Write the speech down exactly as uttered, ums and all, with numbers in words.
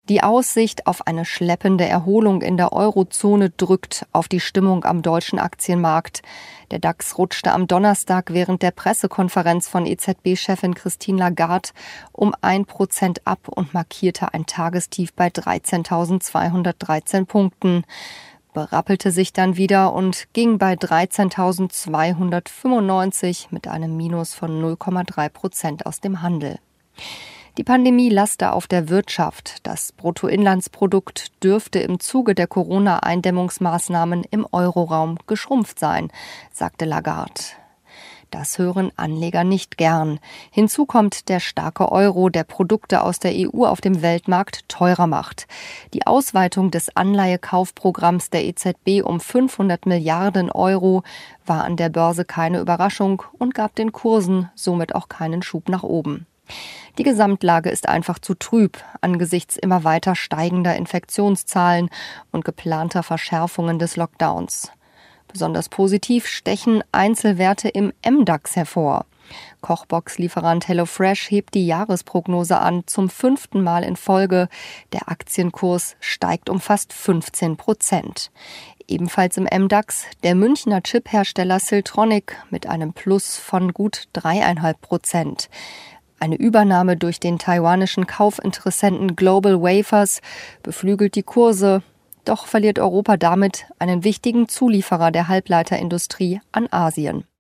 Die Aussicht auf eine schleppende Erholung in der Eurozone drückt auf die Stimmung am deutschen Aktienmarkt. Der DAX rutschte am Donnerstag während der Pressekonferenz von E Z B-Chefin Christine Lagarde um ein Prozent ab und markierte ein Tagestief bei dreizehntausendzweihundertdreizehn Punkten. Berappelte sich dann wieder und ging bei dreizehntausendzweihundertfünfundneunzig mit einem Minus von null Komma drei Prozent aus dem Handel. Die Pandemie laste auf der Wirtschaft. Das Bruttoinlandsprodukt dürfte im Zuge der Corona-Eindämmungsmaßnahmen im Euroraum geschrumpft sein, sagte Lagarde. Das hören Anleger nicht gern. Hinzu kommt der starke Euro, der Produkte aus der E U auf dem Weltmarkt teurer macht. Die Ausweitung des Anleihekaufprogramms der E Z B um fünfhundert Milliarden Euro war an der Börse keine Überraschung und gab den Kursen somit auch keinen Schub nach oben. Die Gesamtlage ist einfach zu trüb angesichts immer weiter steigender Infektionszahlen und geplanter Verschärfungen des Lockdowns. Besonders positiv stechen Einzelwerte im M DAX hervor. Kochbox-Lieferant HelloFresh hebt die Jahresprognose an, zum fünften Mal in Folge. Der Aktienkurs steigt um fast fünfzehn Prozent. Ebenfalls im M DAX der Münchner Chiphersteller Siltronic mit einem Plus von gut drei Komma fünf Prozent. Eine Übernahme durch den taiwanischen Kaufinteressenten Global Wafers beflügelt die Kurse, doch verliert Europa damit einen wichtigen Zulieferer der Halbleiterindustrie an Asien.